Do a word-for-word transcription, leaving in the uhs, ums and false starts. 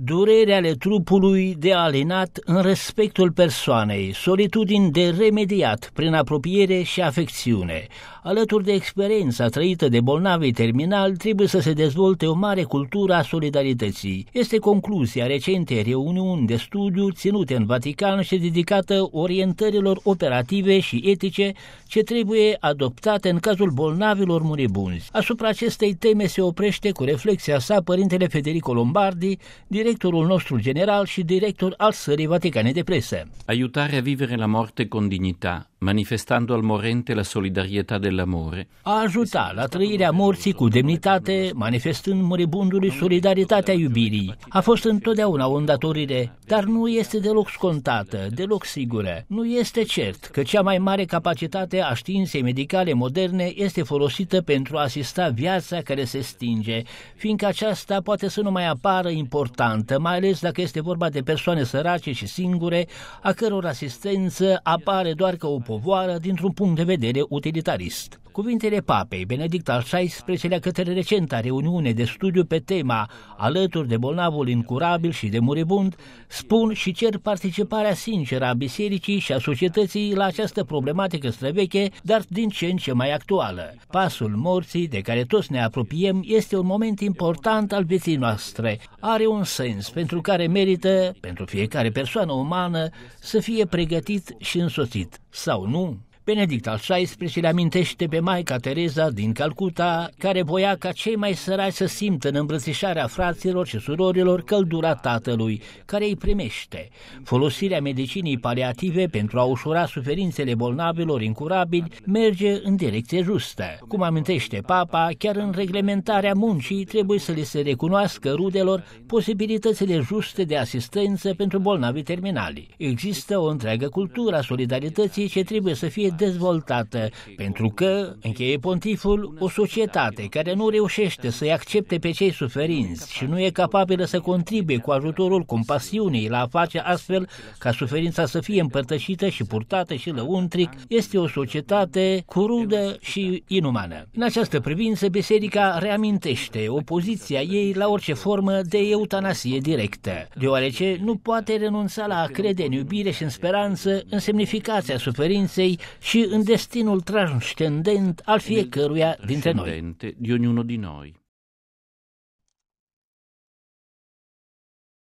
Durere ale trupului de alinat în respectul persoanei, solitudini de remediat prin apropiere și afecțiune. Alături de experiența trăită de bolnavii terminali, trebuie să se dezvolte o mare cultură a solidarității. Este concluzia recentei reuniuni de studiu ținute în Vatican și dedicată orientărilor operative și etice ce trebuie adoptate în cazul bolnavilor moribunzi. Asupra acestei teme se oprește cu reflexia sa părintele Federico Lombardi, directorul nostru general și director al Sării Vaticane de Presă. Aiutare a vivere la morte con dignità, manifestando al morente la solidarietà dell'amore. A ajuta la trăirea morții cu demnitate, manifestând moribundului solidaritatea iubirii. A fost întotdeauna o îndatorire, dar nu este deloc scontată, deloc sigură. Nu este cert că cea mai mare capacitate a științei medicale moderne este folosită pentru a asista viața care se stinge, fiindcă aceasta poate să nu mai apară importantă, mai ales dacă este vorba de persoane sărace și singure, a căror asistență apare doar ca o povoară dintr-un punct de vedere utilitarist. Cuvintele Papei Benedict al șaisprezecelea către recenta reuniune de studiu pe tema alături de bolnavul incurabil și de moribund spun și cer participarea sinceră a bisericii și a societății la această problematică străveche, dar din ce în ce mai actuală. Pasul morții de care toți ne apropiem este un moment important al vieții noastre. Are un sens pentru care merită, pentru fiecare persoană umană, să fie pregătit și însoțit. Sau nu? Benedict al șaisprezecelea amintește pe Maica Tereza din Calcuta, care voia ca cei mai săraci să simtă în îmbrățișarea fraților și surorilor căldura Tatălui, care îi primește. Folosirea medicinii paliative pentru a ușura suferințele bolnavilor incurabili merge în direcție justă. Cum amintește Papa, chiar în reglementarea muncii trebuie să le se recunoască rudelor posibilitățile juste de asistență pentru bolnavii terminali. Există o întreagă cultură a solidarității ce trebuie să fie dezvoltată, pentru că, încheie pontiful, o societate care nu reușește să-i accepte pe cei suferinți și nu e capabilă să contribuie cu ajutorul compasiunii la a face astfel ca suferința să fie împărtășită și purtată și lăuntric, este o societate crudă și inumană. În această privință, Biserica reamintește opoziția ei la orice formă de eutanasie directă, deoarece nu poate renunța la a crede în iubire și în speranță, în semnificația suferinței și în destinul transcendent al fiecăruia dintre noi. Di ognuno di noi.